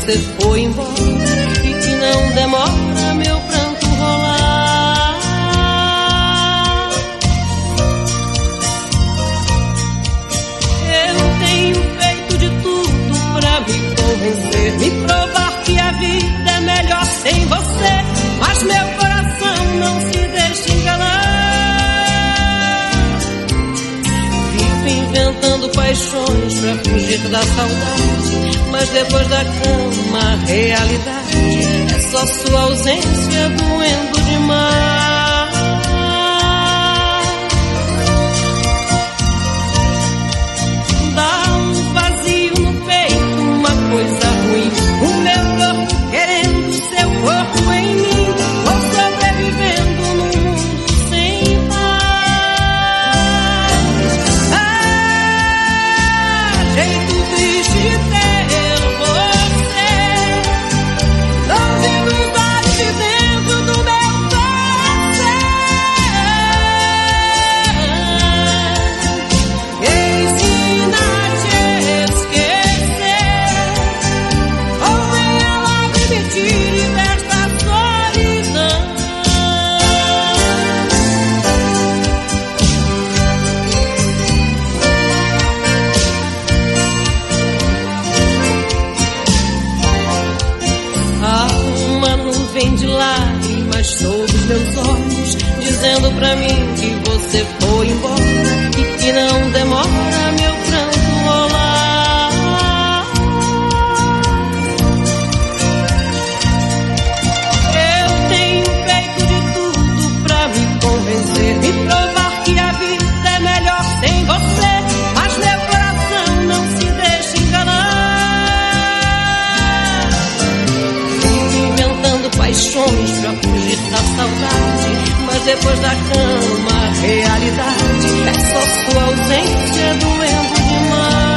você foi embora e que não demora meu pranto rolar. Eu tenho feito de tudo pra me convencer, me provar que a vida é melhor sem você, mas meu coração não se deixa enganar. Vivo inventando paixões pra fugir da saudade, mas depois da cama a realidade é só sua ausência doendo demais. Dá um vazio no peito, uma coisa ruim, o meu corpo querendo seu corpo em mim. Vou sobrevivendo num mundo sem paz. Jeito triste de ter você longe dos olhos de dentro do meu coração. Ensina a te esquecer, ou venha logo e me tire desta solidão. Há uma nuvem de lágrimas sob os meus olhos, dizendo pra mim que você foi embora e que não demora meu pranto rolar. Eu tenho feito de tudo pra me convencer, me provar que a vida é melhor sem você, mas meu coração não se deixa enganar. Vivo inventando paixões pra fugir da saudade, mas depois da cama a realidade é só sua ausência doendo demais.